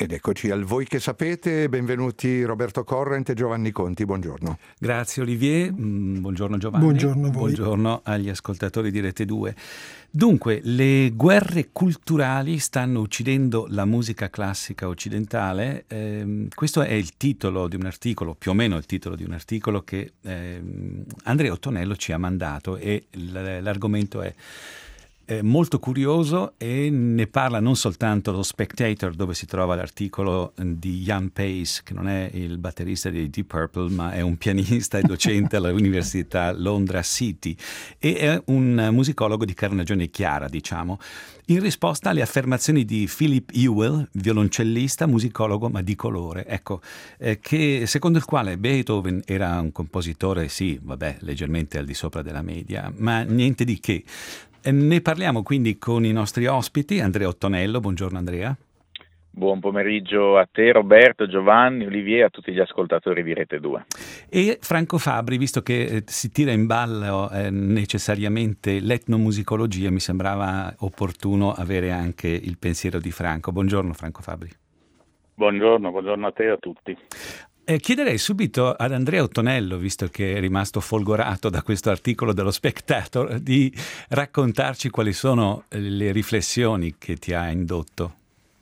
Ed eccoci al Voi che sapete, benvenuti Roberto Corrent e Giovanni Conti, buongiorno. Grazie Olivier, buongiorno Giovanni. Buongiorno a voi. Buongiorno agli ascoltatori di Rete 2. Dunque, le guerre culturali stanno uccidendo la musica classica occidentale. Questo è il titolo di un articolo, più o meno il titolo di un articolo che Andrea Ottonello ci ha mandato e l'argomento è molto curioso e ne parla non soltanto lo Spectator, dove si trova l'articolo di Jan Pace, che non è il batterista di Deep Purple ma è un pianista e docente all'Università Londra City e è un musicologo di carnagione chiara, diciamo, in risposta alle affermazioni di Philip Ewell, violoncellista, musicologo ma di colore, ecco, che secondo il quale Beethoven era un compositore, sì, vabbè, leggermente al di sopra della media, ma niente di che. Ne parliamo quindi con i nostri ospiti. Andrea Ottonello, buongiorno Andrea. Buon pomeriggio a te Roberto, Giovanni, Olivier e a tutti gli ascoltatori di Rete 2. E Franco Fabri, visto che si tira in ballo necessariamente l'etnomusicologia, mi sembrava opportuno avere anche il pensiero di Franco. Buongiorno Franco Fabri. Buongiorno a te e a tutti. Chiederei subito ad Andrea Ottonello, visto che è rimasto folgorato da questo articolo dello Spectator, di raccontarci quali sono le riflessioni che ti ha indotto.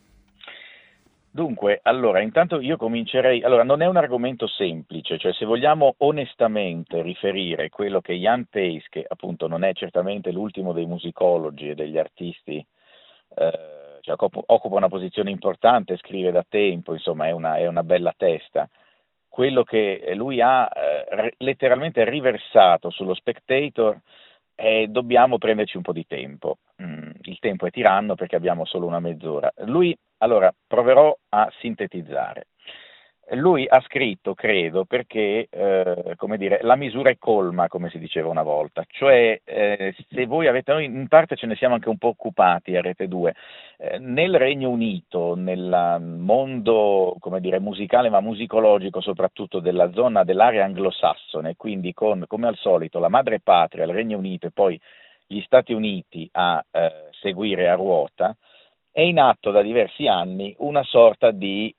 Dunque, allora, intanto io comincerei, non è un argomento semplice, cioè se vogliamo onestamente riferire quello che Jan Pace, che appunto non è certamente l'ultimo dei musicologi e degli artisti, cioè occupa una posizione importante, scrive da tempo, insomma è una bella testa. Quello che lui ha letteralmente riversato sullo Spectator, dobbiamo prenderci un po' di tempo. Il tempo è tiranno perché abbiamo solo una mezz'ora. Allora, proverò a sintetizzare. Lui ha scritto, credo, perché, la misura è colma, come si diceva una volta, cioè se voi avete, noi in parte ce ne siamo anche un po' occupati a Rete 2, nel Regno Unito, nel mondo, musicale ma musicologico soprattutto della zona dell'area anglosassone, quindi con, come al solito, la madre patria, il Regno Unito e poi gli Stati Uniti a seguire a ruota, è in atto da diversi anni una sorta di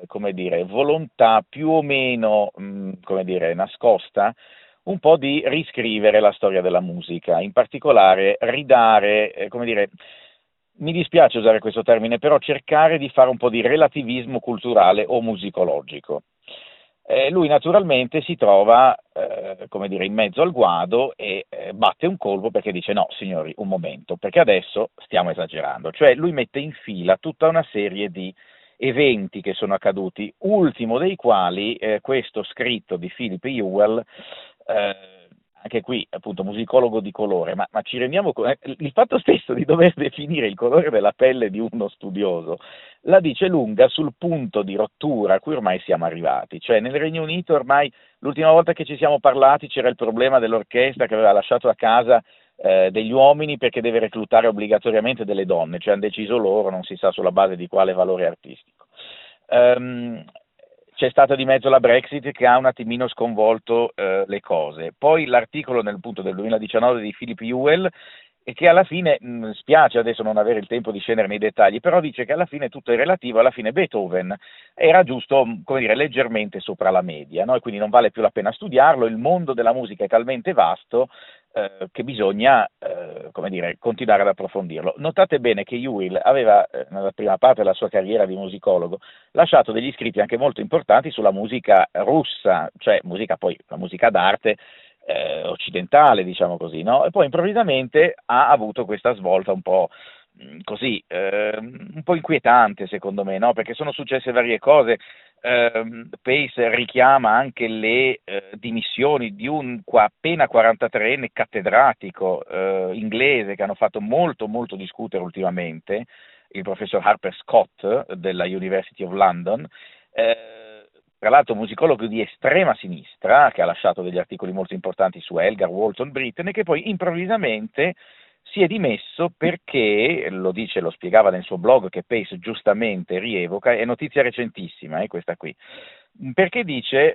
volontà più o meno nascosta, un po' di riscrivere la storia della musica, in particolare ridare, mi dispiace usare questo termine, però cercare di fare un po' di relativismo culturale o musicologico. Lui naturalmente si trova in mezzo al guado e batte un colpo perché dice no signori un momento, perché adesso stiamo esagerando, cioè lui mette in fila tutta una serie di eventi che sono accaduti, ultimo dei quali questo scritto di Philip Ewell, anche qui appunto musicologo di colore, ma ci rendiamo conto, il fatto stesso di dover definire il colore della pelle di uno studioso la dice lunga sul punto di rottura a cui ormai siamo arrivati, cioè nel Regno Unito ormai l'ultima volta che ci siamo parlati c'era il problema dell'orchestra che aveva lasciato a casa degli uomini perché deve reclutare obbligatoriamente delle donne, cioè hanno deciso loro, non si sa sulla base di quale valore artistico. C'è stata di mezzo la Brexit che ha un attimino sconvolto le cose. Poi l'articolo nel punto del 2019 di Philip Ewell, e che alla fine, spiace adesso non avere il tempo di scendere nei dettagli, però dice che alla fine tutto è relativo, alla fine Beethoven era giusto, leggermente sopra la media, no? E quindi non vale più la pena studiarlo, il mondo della musica è talmente vasto che bisogna, continuare ad approfondirlo. Notate bene che Ewell aveva, nella prima parte della sua carriera di musicologo, lasciato degli scritti anche molto importanti sulla musica russa, cioè la musica d'arte occidentale, diciamo così, no? E poi improvvisamente ha avuto questa svolta un po' un po' inquietante secondo me, no? Perché sono successe varie cose. Pace richiama anche le dimissioni di un appena 43enne cattedratico inglese che hanno fatto molto molto discutere ultimamente, il professor Harper Scott della University of London, tra l'altro musicologo di estrema sinistra, che ha lasciato degli articoli molto importanti su Elgar, Walton, Britten, e che poi improvvisamente si è dimesso perché, lo spiegava nel suo blog che Pace giustamente rievoca, è notizia recentissima, questa qui, perché dice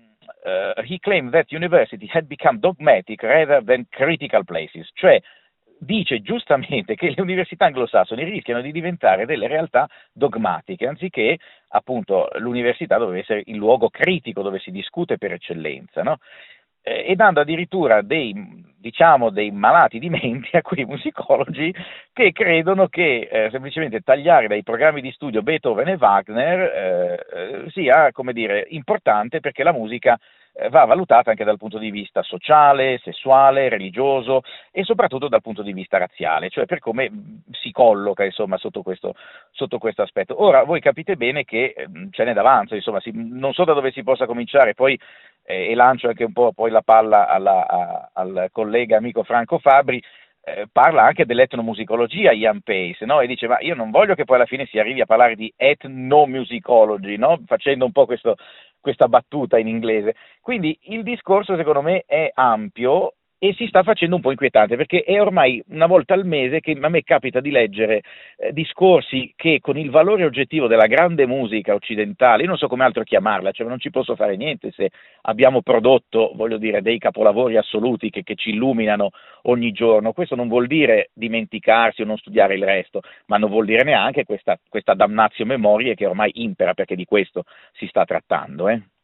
he claimed that university had become dogmatic rather than critical places, cioè dice giustamente che le università anglosassoni rischiano di diventare delle realtà dogmatiche, anziché appunto l'università dove essere il luogo critico dove si discute per eccellenza, no? E dando addirittura dei malati di mente a quei musicologi che credono che semplicemente tagliare dai programmi di studio Beethoven e Wagner sia, come dire, importante, perché la musica va valutata anche dal punto di vista sociale, sessuale, religioso e soprattutto dal punto di vista razziale, cioè per come si colloca, insomma, sotto questo aspetto. Ora voi capite bene che ce n'è d'avanzo, insomma, non so da dove si possa cominciare, poi e lancio anche un po' poi la palla al collega amico Franco Fabri. Parla anche dell'etnomusicologia Ian Pace, no? E dice: ma io non voglio che poi alla fine si arrivi a parlare di ethnomusicology, no? Facendo un po' questa battuta in inglese. Quindi il discorso secondo me è ampio e si sta facendo un po' inquietante, perché è ormai una volta al mese che a me capita di leggere discorsi che con il valore oggettivo della grande musica occidentale, io non so come altro chiamarla, cioè non ci posso fare niente se abbiamo prodotto, voglio dire, dei capolavori assoluti che ci illuminano ogni giorno. Questo non vuol dire dimenticarsi o non studiare il resto, ma non vuol dire neanche questa damnatio memoriae che ormai impera, perché di questo si sta trattando.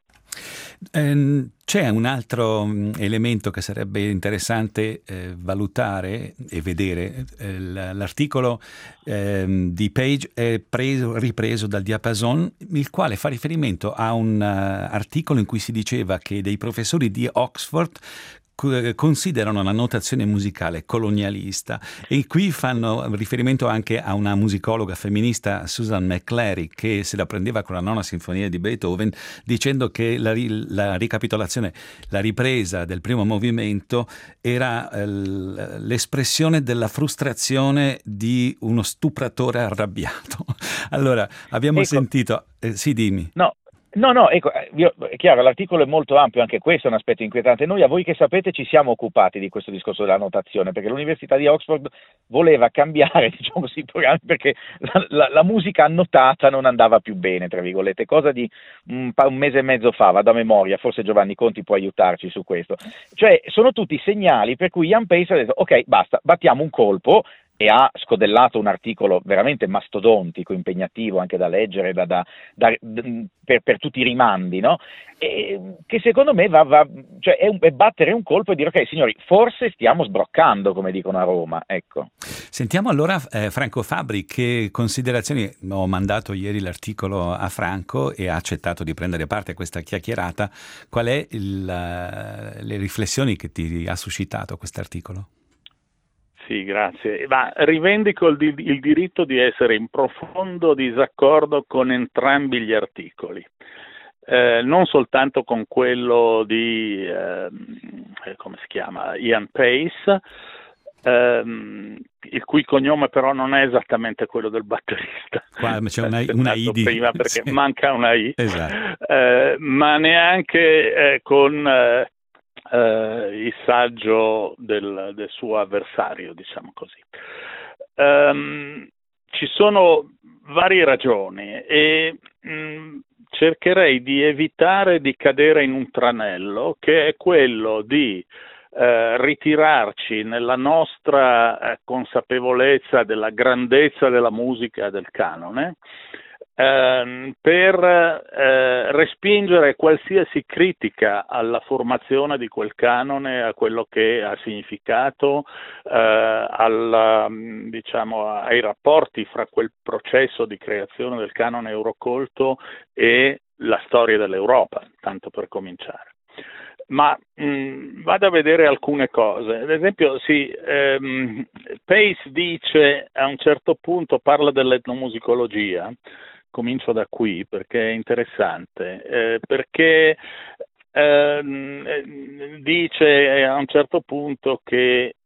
C'è un altro elemento che sarebbe interessante valutare e vedere. L'articolo di Page è ripreso dal Diapason, il quale fa riferimento a un articolo in cui si diceva che dei professori di Oxford considerano la notazione musicale colonialista, e qui fanno riferimento anche a una musicologa femminista, Susan McClary, che se la prendeva con la nona sinfonia di Beethoven, dicendo che la ricapitolazione, la ripresa del primo movimento era l'espressione della frustrazione di uno stupratore arrabbiato. Allora, abbiamo sentito... sì, dimmi. No, ecco, è chiaro, l'articolo è molto ampio, anche questo è un aspetto inquietante. Noi, a voi che sapete, ci siamo occupati di questo discorso della notazione, perché l'Università di Oxford voleva cambiare, diciamo così, i programmi, perché la musica annotata non andava più bene, tra virgolette, cosa di un mese e mezzo fa, vado a memoria, forse Giovanni Conti può aiutarci su questo. Cioè, sono tutti segnali per cui Ian Pace ha detto: ok, basta, battiamo un colpo, e ha scodellato un articolo veramente mastodontico, impegnativo anche da leggere, per tutti i rimandi, no? E che secondo me cioè è battere un colpo e dire: ok signori, forse stiamo sbroccando, come dicono a Roma, ecco. Sentiamo allora Franco Fabri, che considerazioni. Ho mandato ieri l'articolo a Franco e ha accettato di prendere parte a questa chiacchierata. Qual è le riflessioni che ti ha suscitato quest'articolo? Sì, grazie. Ma rivendico il diritto di essere in profondo disaccordo con entrambi gli articoli, non soltanto con quello di, come si chiama, Ian Pace, il cui cognome però non è esattamente quello del batterista. Qua c'è una I prima perché sì. Manca una I, esatto. Ma neanche con il saggio del suo avversario, diciamo così. Ci sono varie ragioni e cercherei di evitare di cadere in un tranello, che è quello di ritirarci nella nostra consapevolezza della grandezza della musica del canone, per respingere qualsiasi critica alla formazione di quel canone, a quello che ha significato, diciamo, ai rapporti fra quel processo di creazione del canone eurocolto e la storia dell'Europa, tanto per cominciare. Ma vado a vedere alcune cose. Ad esempio, Pace dice, a un certo punto parla dell'etnomusicologia. Comincio da qui perché è interessante, perché dice a un certo punto che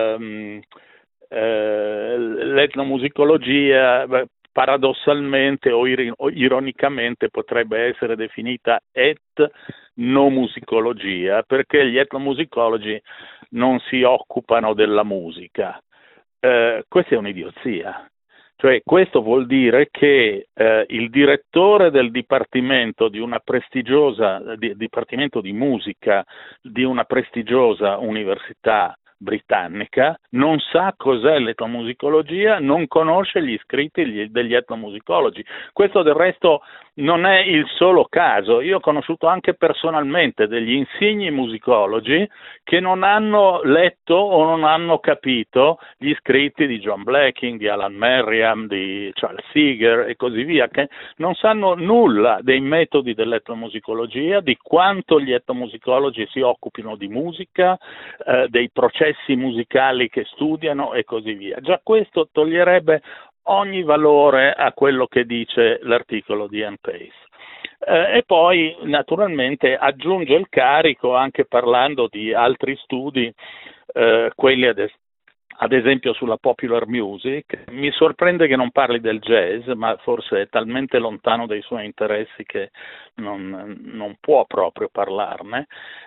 l'etnomusicologia paradossalmente o ironicamente potrebbe essere definita etnomusicologia, perché gli etnomusicologi non si occupano della musica. Questa è un'idiozia. Cioè, questo vuol dire che il direttore del dipartimento di una prestigiosa dipartimento di musica di una prestigiosa università britannica, non sa cos'è l'etnomusicologia, non conosce gli scritti degli etnomusicologi. Questo del resto non è il solo caso. Io ho conosciuto anche personalmente degli insigni musicologi che non hanno letto o non hanno capito gli scritti di John Blacking, di Alan Merriam, di Charles Seeger e così via, che non sanno nulla dei metodi dell'etnomusicologia, di quanto gli etnomusicologi si occupino di musica, dei processi musicali che studiano e così via. Già questo toglierebbe ogni valore a quello che dice l'articolo di Ian Pace. E poi naturalmente aggiunge il carico anche parlando di altri studi, quelli ad esempio sulla popular music. Mi sorprende che non parli del jazz, ma forse è talmente lontano dai suoi interessi che non può proprio parlarne.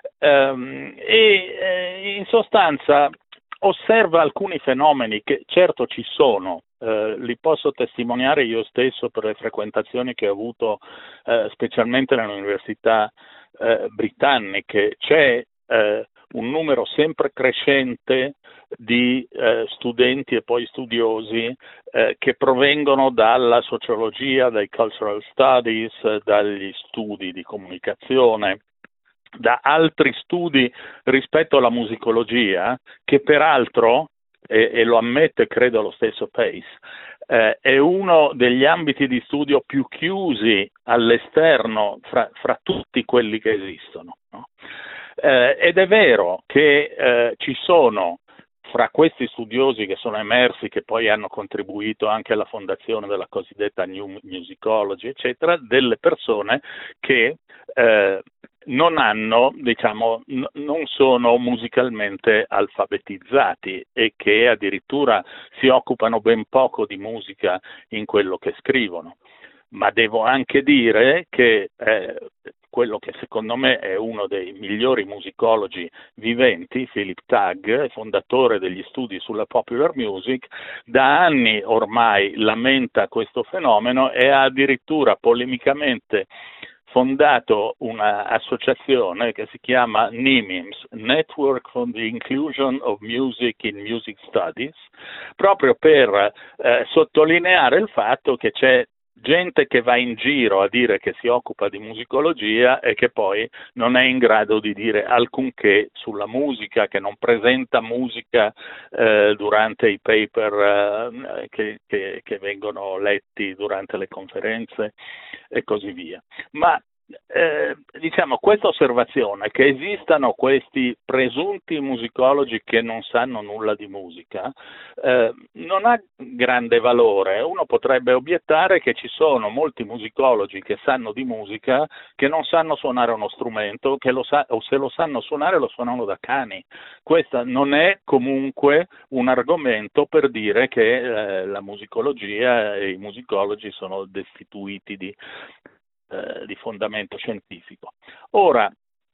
In sostanza osserva alcuni fenomeni che certo ci sono. Li posso testimoniare io stesso per le frequentazioni che ho avuto specialmente nelle università britanniche. C'è un numero sempre crescente di studenti e poi studiosi che provengono dalla sociologia, dai cultural studies, dagli studi di comunicazione, da altri studi rispetto alla musicologia, che peraltro, e lo ammette credo lo stesso Pace, è uno degli ambiti di studio più chiusi all'esterno fra tutti quelli che esistono, no? Ed è vero che ci sono fra questi studiosi che sono emersi, che poi hanno contribuito anche alla fondazione della cosiddetta New Musicology, eccetera, delle persone che non hanno, diciamo, non sono musicalmente alfabetizzati e che addirittura si occupano ben poco di musica in quello che scrivono. Ma devo anche dire che quello che secondo me è uno dei migliori musicologi viventi, Philip Tagg, fondatore degli studi sulla popular music, da anni ormai lamenta questo fenomeno e ha addirittura polemicamente fondato un'associazione che si chiama NIMIMS, Network for the Inclusion of Music in Music Studies, proprio per sottolineare il fatto che c'è gente che va in giro a dire che si occupa di musicologia e che poi non è in grado di dire alcunché sulla musica, che non presenta musica durante i paper che vengono letti durante le conferenze e così via. Ma diciamo, questa osservazione che esistano questi presunti musicologi che non sanno nulla di musica non ha grande valore. Uno potrebbe obiettare che ci sono molti musicologi che sanno di musica che non sanno suonare uno strumento, o se lo sanno suonare lo suonano da cani. Questo non è comunque un argomento per dire che la musicologia e i musicologi sono destituiti di fondamento scientifico. Ora,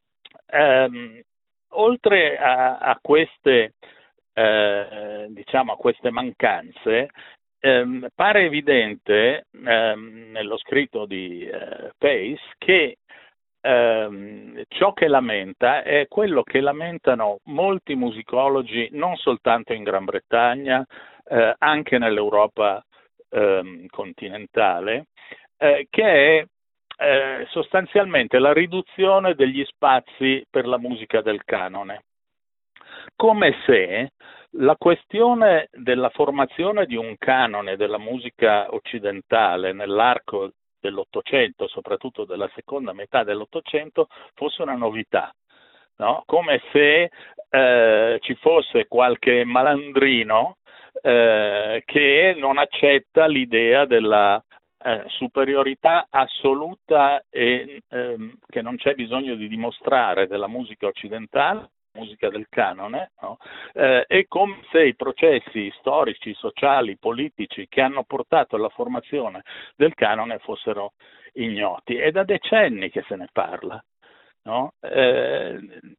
oltre a queste diciamo a queste mancanze, pare evidente nello scritto di Pace che ciò che lamenta è quello che lamentano molti musicologi non soltanto in Gran Bretagna, anche nell'Europa continentale, che è sostanzialmente la riduzione degli spazi per la musica del canone, come se la questione della formazione di un canone della musica occidentale nell'arco dell'Ottocento, soprattutto della seconda metà dell'Ottocento, fosse una novità, no? Come se ci fosse qualche malandrino che non accetta l'idea della superiorità assoluta e che non c'è bisogno di dimostrare della musica occidentale, musica del canone, no? È come se i processi storici, sociali, politici che hanno portato alla formazione del canone fossero ignoti. È da decenni che se ne parla, no? È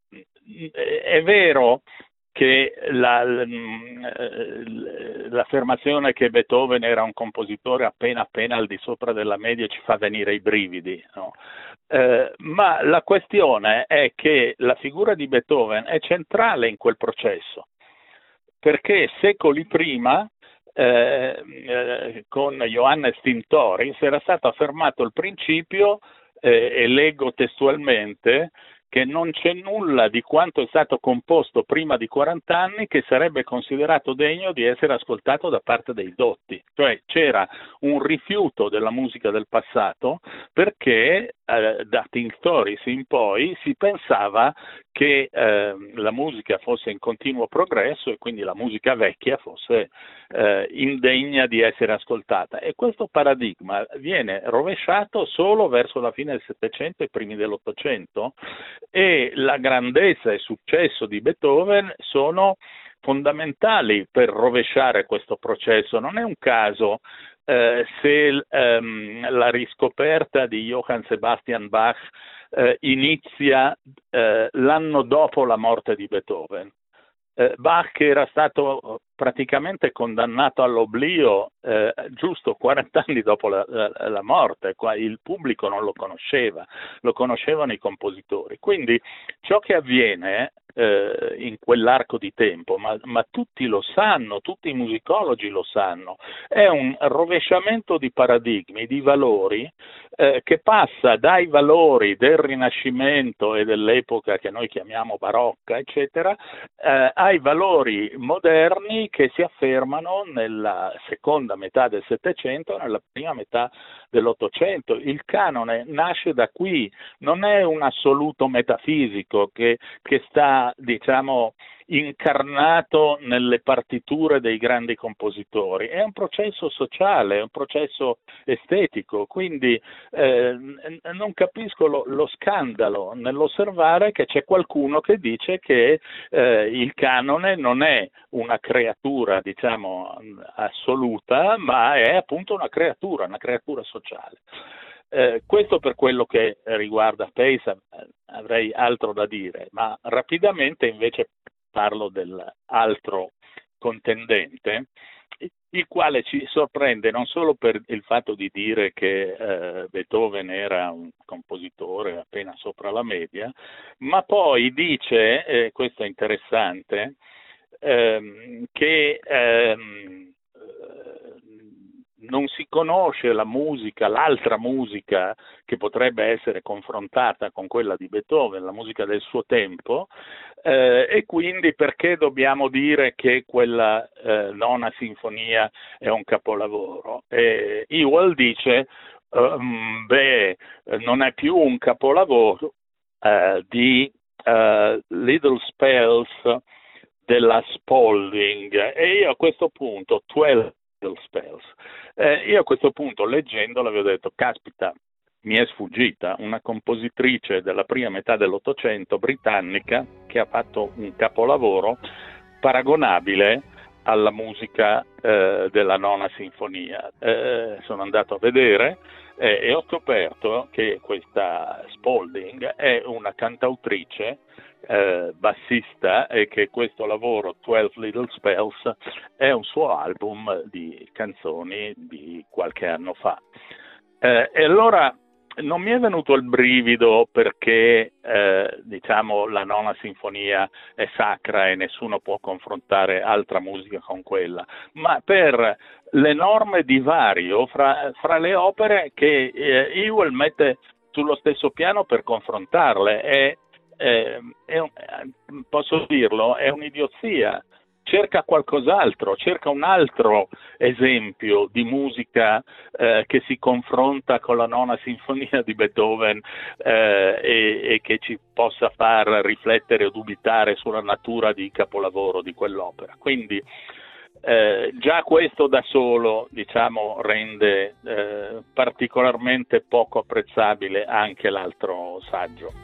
vero che l'affermazione che Beethoven era un compositore appena al di sopra della media ci fa venire i brividi, no? Ma la questione è che la figura di Beethoven è centrale in quel processo, perché secoli prima con Johannes Tintoris era stato affermato il principio, e leggo testualmente, che non c'è nulla di quanto è stato composto prima di 40 anni che sarebbe considerato degno di essere ascoltato da parte dei dotti. Cioè c'era un rifiuto della musica del passato perché da Tintoris in poi si pensava che la musica fosse in continuo progresso e quindi la musica vecchia fosse indegna di essere ascoltata, e questo paradigma viene rovesciato solo verso la fine del Settecento e i primi dell'Ottocento, e la grandezza e il successo di Beethoven sono fondamentali per rovesciare questo processo. Non è un caso se la riscoperta di Johann Sebastian Bach inizia l'anno dopo la morte di Beethoven. Bach era stato praticamente condannato all'oblio giusto 40 anni dopo la morte. Il pubblico non lo conosceva, lo conoscevano i compositori. Quindi ciò che avviene in quell'arco di tempo, ma tutti lo sanno, tutti i musicologi lo sanno, è un rovesciamento di paradigmi, di valori, che passa dai valori del Rinascimento e dell'epoca che noi chiamiamo barocca, eccetera, ai valori moderni che si affermano nella seconda metà del Settecento e nella prima metà dell'Ottocento. Il canone nasce da qui, non è un assoluto metafisico che sta, diciamo, incarnato nelle partiture dei grandi compositori, è un processo sociale, è un processo estetico, quindi non capisco lo scandalo nell'osservare che c'è qualcuno che dice che il canone non è una creatura, diciamo, assoluta, ma è appunto una creatura sociale. Questo per quello che riguarda Pace, avrei altro da dire, ma rapidamente invece parlo dell'altro contendente, il quale ci sorprende non solo per il fatto di dire che Beethoven era un compositore appena sopra la media, ma poi dice, questo è interessante, che non si conosce la musica, l'altra musica che potrebbe essere confrontata con quella di Beethoven, la musica del suo tempo, e quindi perché dobbiamo dire che quella nona sinfonia è un capolavoro? Ewell dice, non è più un capolavoro di Little Spells della Spalding, e io a questo punto, 12 Little Spells, io a questo punto leggendolo avevo detto, caspita, mi è sfuggita una compositrice della prima metà dell'Ottocento britannica che ha fatto un capolavoro paragonabile alla musica della nona sinfonia. Sono andato a vedere e ho scoperto che questa Spalding è una cantautrice bassista, e che questo lavoro 12 Little Spells è un suo album di canzoni di qualche anno fa. E allora non mi è venuto il brivido perché diciamo la nona sinfonia è sacra e nessuno può confrontare altra musica con quella, ma per l'enorme divario fra le opere che Ewell mette sullo stesso piano per confrontarle. Posso dirlo, è un'idiozia. Cerca qualcos'altro, cerca un altro esempio di musica che si confronta con la nona sinfonia di Beethoven e che ci possa far riflettere o dubitare sulla natura di capolavoro di quell'opera. Quindi già questo da solo, diciamo, rende particolarmente poco apprezzabile anche l'altro saggio.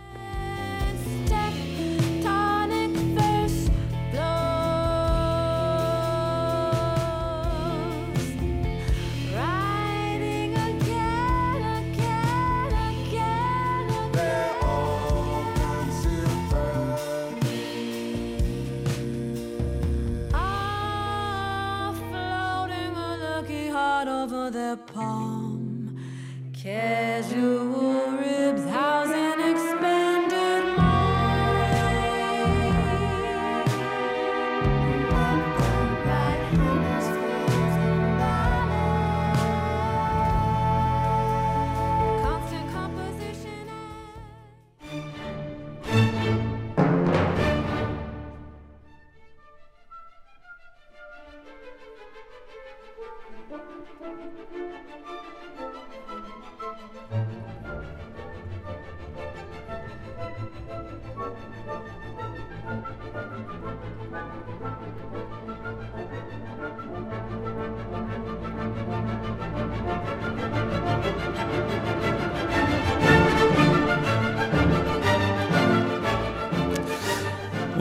Over their palm, casual ribs housing expanded mind.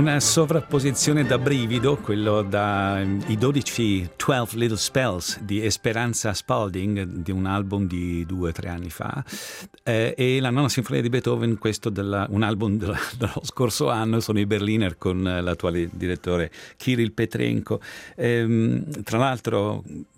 una sovrapposizione da brivido, quello i 12 Little Spells di Esperanza Spalding, di un album di 2 o 3 anni fa, e la Nona Sinfonia di Beethoven, questo un album dello scorso anno, sono i Berliner con l'attuale direttore Kirill Petrenko. Tra l'altro,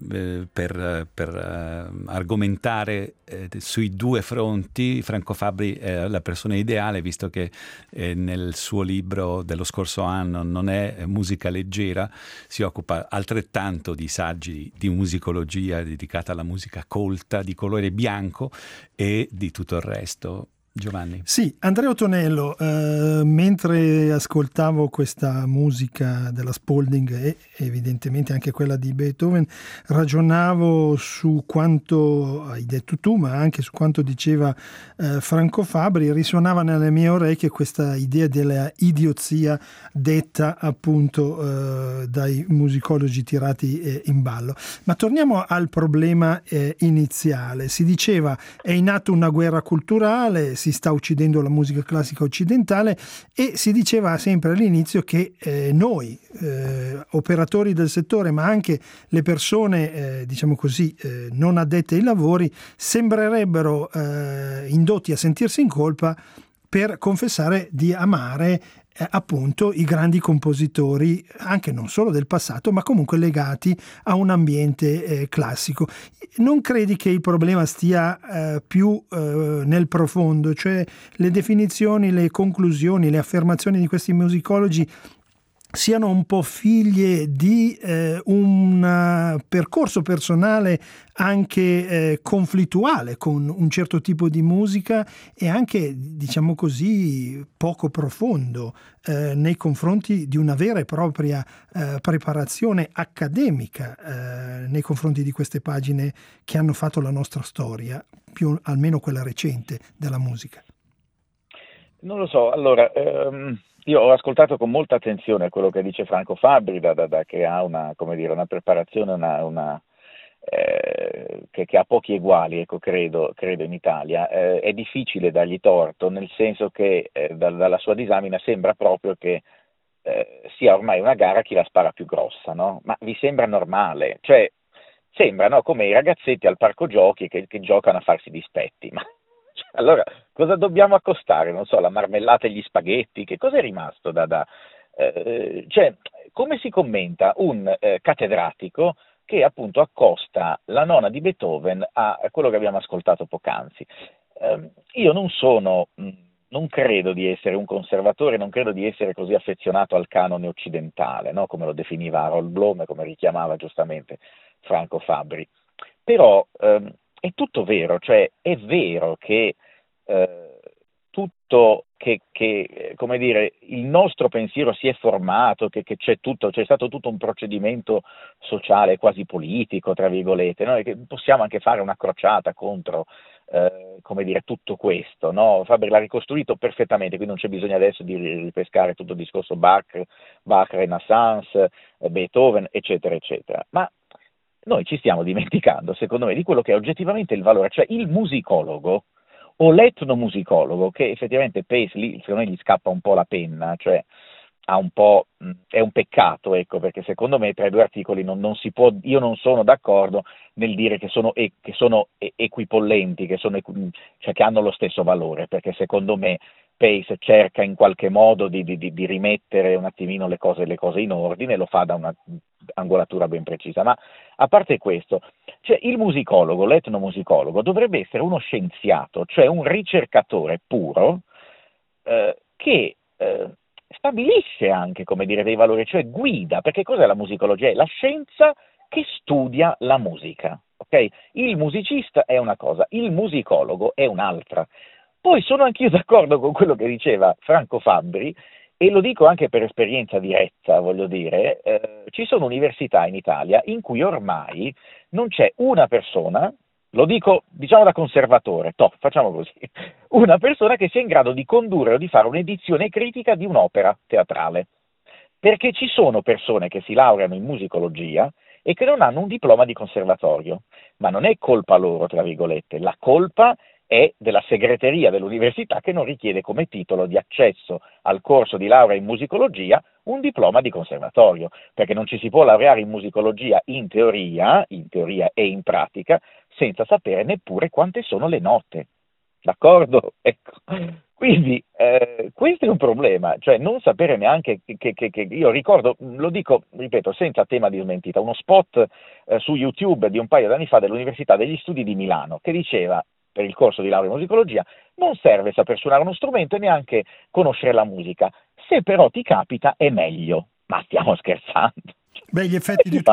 per argomentare sui 2 fronti, Franco Fabbri è la persona ideale, visto che nel suo libro dello scorso anno Non è musica leggera si occupa altrettanto di saggi di musicologia dedicata alla musica colta di colore bianco e di tutto il resto. Giovanni. Sì, Andrea Otonello, mentre ascoltavo questa musica della Spalding e evidentemente anche quella di Beethoven, ragionavo su quanto hai detto tu, ma anche su quanto diceva Franco Fabbri. Risuonava nelle mie orecchie questa idea della idiozia detta appunto dai musicologi tirati in ballo. Ma torniamo al problema iniziale. Si diceva è in atto una guerra culturale, si sta uccidendo la musica classica occidentale, e si diceva sempre all'inizio che noi, operatori del settore, ma anche le persone, diciamo così, non addette ai lavori, sembrerebbero indotti a sentirsi in colpa per confessare di amare appunto i grandi compositori, anche non solo del passato, ma comunque legati a un ambiente classico. Non credi che il problema stia più nel profondo, cioè le definizioni, le conclusioni, le affermazioni di questi musicologi siano un po' figlie di un percorso personale anche conflittuale con un certo tipo di musica e anche, diciamo così, poco profondo nei confronti di una vera e propria preparazione accademica nei confronti di queste pagine che hanno fatto la nostra storia, più almeno quella recente della musica? Non lo so, allora... Io ho ascoltato con molta attenzione quello che dice Franco Fabbri, che ha una preparazione che ha pochi eguali, ecco, credo in Italia. È difficile dargli torto, nel senso che dalla sua disamina sembra proprio che sia ormai una gara chi la spara più grossa, no? Ma vi sembra normale? Cioè, sembra, no, come i ragazzetti al parco giochi che giocano a farsi dispetti, ma... Allora, cosa dobbiamo accostare? Non so, la marmellata e gli spaghetti? Che cosa è rimasto cioè, come si commenta un cattedratico che appunto accosta la Nona di Beethoven a quello che abbiamo ascoltato poc'anzi? Io non credo di essere un conservatore, non credo di essere così affezionato al canone occidentale, no? Come lo definiva Harold Bloom e come richiamava giustamente Franco Fabbri. Però... è tutto vero, cioè è vero che tutto come dire, il nostro pensiero si è formato, che c'è stato tutto un procedimento sociale quasi politico, tra virgolette, no? E che possiamo anche fare una crociata contro come dire, tutto questo, no? Fabbri l'ha ricostruito perfettamente, quindi non c'è bisogno adesso di ripescare tutto il discorso Bach, Renaissance, Beethoven, eccetera, eccetera. Ma noi ci stiamo dimenticando, secondo me, di quello che è oggettivamente il valore, cioè il musicologo o l'etnomusicologo, che effettivamente Paisley, secondo me, gli scappa un po' la penna, cioè è un peccato, ecco, perché secondo me tra i 2 articoli non si può, io non sono d'accordo nel dire che sono equipollenti, cioè che hanno lo stesso valore, perché secondo me Pace cerca in qualche modo di rimettere un attimino le cose in ordine, lo fa da una angolatura ben precisa, ma a parte questo, cioè il musicologo, l'etnomusicologo dovrebbe essere uno scienziato, cioè un ricercatore puro che stabilisce anche, come dire, dei valori, cioè guida, perché cos'è la musicologia? È la scienza che studia la musica, ok? Il musicista è una cosa, il musicologo è un'altra. Poi sono anch'io d'accordo con quello che diceva Franco Fabbri, e lo dico anche per esperienza diretta, voglio dire, ci sono università in Italia in cui ormai non c'è una persona, lo dico diciamo da conservatore, facciamo così, una persona che sia in grado di condurre o di fare un'edizione critica di un'opera teatrale, perché ci sono persone che si laureano in musicologia e che non hanno un diploma di conservatorio, ma non è colpa loro, tra virgolette, la colpa è della segreteria dell'università, che non richiede come titolo di accesso al corso di laurea in musicologia un diploma di conservatorio, perché non ci si può laureare in musicologia in teoria e in pratica, senza sapere neppure quante sono le note. D'accordo? Ecco. Quindi questo è un problema, cioè non sapere neanche che io ricordo, lo dico, ripeto, senza tema di smentita, uno spot su YouTube di un paio d'anni fa dell'Università degli Studi di Milano che diceva, per il corso di laurea in musicologia, non serve saper suonare uno strumento e neanche conoscere la musica, se però ti capita è meglio. Ma stiamo scherzando? Beh, gli effetti di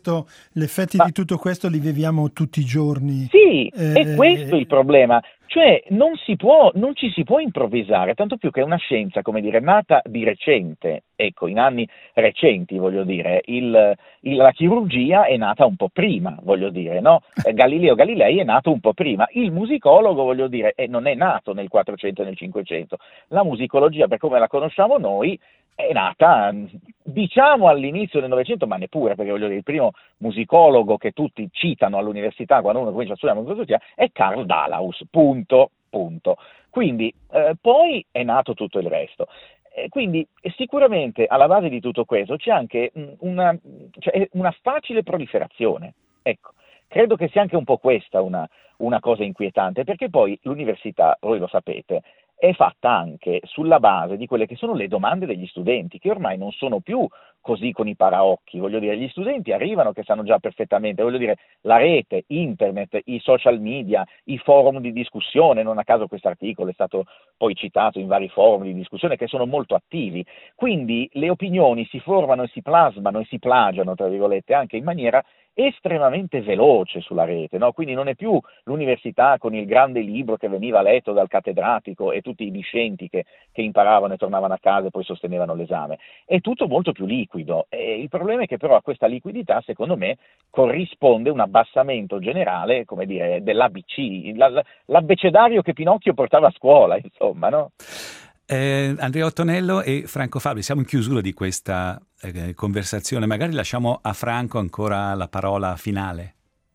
tutto questo li viviamo tutti i giorni. Sì, è questo il problema. Cioè non ci si può improvvisare, tanto più che è una scienza, come dire, nata di recente, ecco, in anni recenti, voglio dire, la chirurgia è nata un po' prima, voglio dire, no? Galileo Galilei è nato un po' prima, il musicologo, voglio dire, non è nato nel 400 e nel 500, la musicologia, per come la conosciamo noi, è nata, diciamo, all'inizio del Novecento, ma neppure, perché voglio dire, il primo musicologo che tutti citano all'università quando uno comincia a studiare musicologia è Karl Dalaus, punto. Quindi poi è nato tutto il resto. Quindi sicuramente alla base di tutto questo c'è anche una facile proliferazione. Ecco, credo che sia anche un po' questa una cosa inquietante, perché poi l'università, voi lo sapete, è fatta anche sulla base di quelle che sono le domande degli studenti, che ormai non sono più così con i paraocchi, voglio dire, gli studenti arrivano che sanno già perfettamente, voglio dire, la rete, internet, i social media, i forum di discussione, non a caso questo articolo è stato poi citato in vari forum di discussione che sono molto attivi, quindi le opinioni si formano e si plasmano e si plagiano, tra virgolette, anche in maniera estremamente veloce sulla rete, no? Quindi non è più l'università con il grande libro che veniva letto dal cattedratico e tutti i discenti che imparavano e tornavano a casa e poi sostenevano l'esame, è tutto molto più liquido, e il problema è che però a questa liquidità, secondo me, corrisponde un abbassamento generale, come dire, dell'ABC, l'abbecedario che Pinocchio portava a scuola, insomma, no? Andrea Ottonello e Franco Fabbri, siamo in chiusura di questa conversazione, magari lasciamo a Franco ancora la parola finale.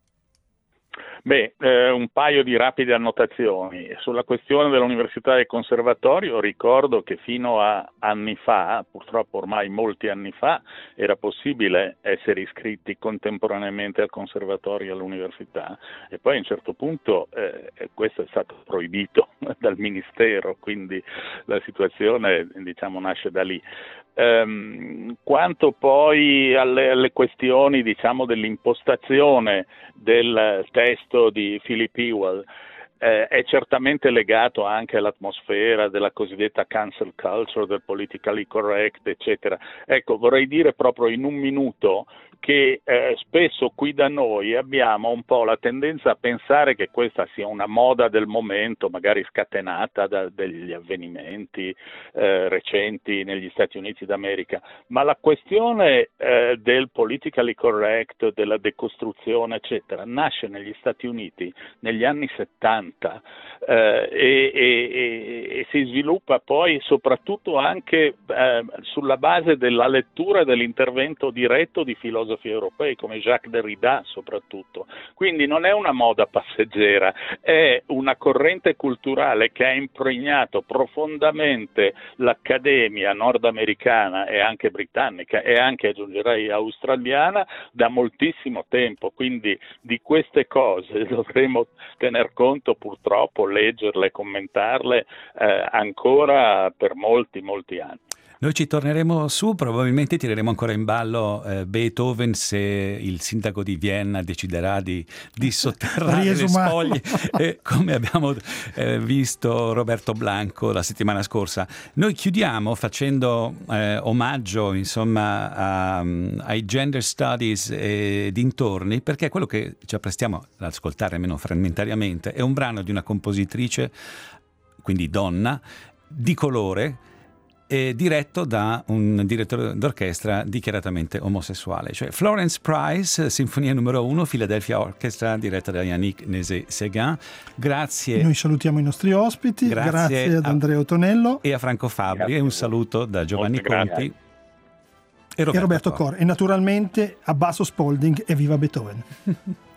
Beh, un paio di rapide annotazioni. Sulla questione dell'università e del conservatorio, ricordo che fino a anni fa, purtroppo ormai molti anni fa, era possibile essere iscritti contemporaneamente al conservatorio e all'università, e poi a un certo punto questo è stato proibito dal Ministero, quindi la situazione, diciamo, nasce da lì. Quanto poi alle questioni, diciamo, dell'impostazione del testo di Philip Ewell, è certamente legato anche all'atmosfera della cosiddetta cancel culture, del politically correct, eccetera. Ecco, vorrei dire proprio in un minuto che spesso qui da noi abbiamo un po' la tendenza a pensare che questa sia una moda del momento, magari scatenata da degli avvenimenti recenti negli Stati Uniti d'America, ma la questione del politically correct, della decostruzione, eccetera, nasce negli Stati Uniti negli anni 70 e si sviluppa poi soprattutto anche sulla base della lettura e dell'intervento diretto di filosofi europei come Jacques Derrida soprattutto. Quindi non è una moda passeggera, è una corrente culturale che ha impregnato profondamente l'accademia nordamericana e anche britannica e anche, aggiungerei, australiana da moltissimo tempo. Quindi di queste cose dovremo tener conto, purtroppo, leggerle, commentarle ancora per molti anni. Noi ci torneremo su, probabilmente tireremo ancora in ballo Beethoven se il sindaco di Vienna deciderà di sotterrare le spoglie, come abbiamo visto Roberto Blanco la settimana scorsa. Noi chiudiamo facendo omaggio, insomma, ai gender studies e dintorni, perché quello che ci apprestiamo ad ascoltare, almeno frammentariamente, è un brano di una compositrice, quindi donna, di colore, diretto da un direttore d'orchestra dichiaratamente omosessuale, cioè Florence Price, Sinfonia numero 1, Philadelphia Orchestra, diretta da Yannick Nézet-Séguin. Grazie. Noi salutiamo i nostri ospiti, grazie ad Andrea Ottonello e a Franco Fabbri, e un saluto da Giovanni Conti e Roberto Corr. E naturalmente a basso Spalding e viva Beethoven.